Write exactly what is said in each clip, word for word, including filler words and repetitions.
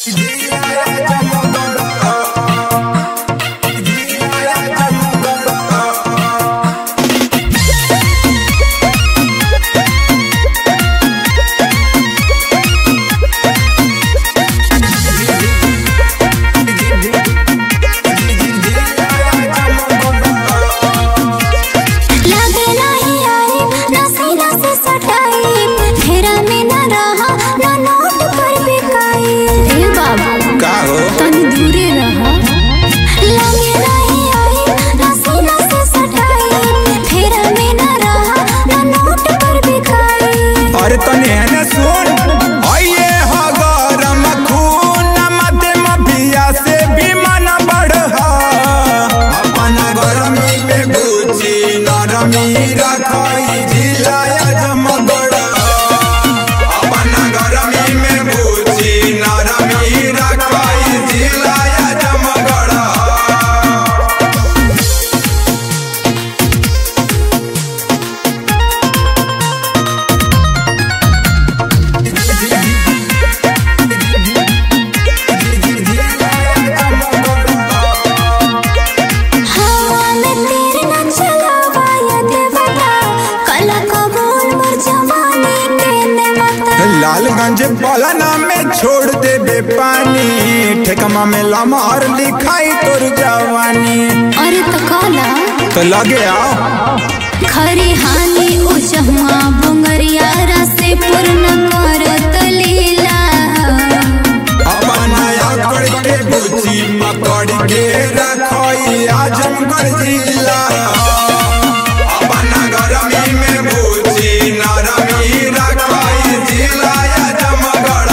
लालगंज पलना में छोड़ देबे पानी, ठेकमा में लमहर लिखाई तोर जवानी। अरे तो काला तो लगे आओ खरी हानि उजमा बुंगरिया रसे पूर्ण करत लीला। अपना आकड़ के बुची पकड़ के रखई आजमगढ़ जिला। अपना गरमी में बुची नरमी रखई जिला आजमगढ़।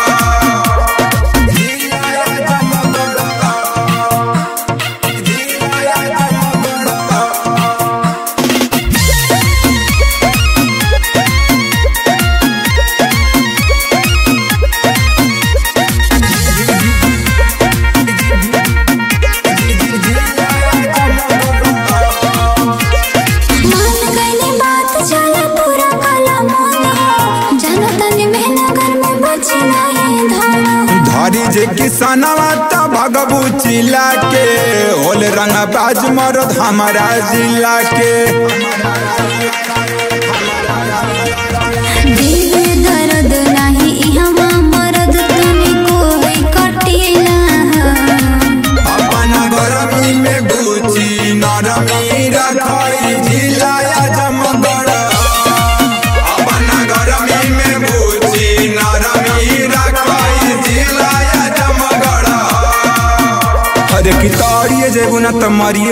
धारी जे किसानवा त भगबू चिला के, होल रंगा बाज मरद हमारा जिला के। दिल दर्द नहीं इहवा मरद तनी कोई कटिला। अपना गरमी में बुची नरमी रखई जिला आजमगढ़। अपना गरमी में बुची नरमी रखई जिला आजमगढ़। अरे कितारिए जेबू ना त मरिए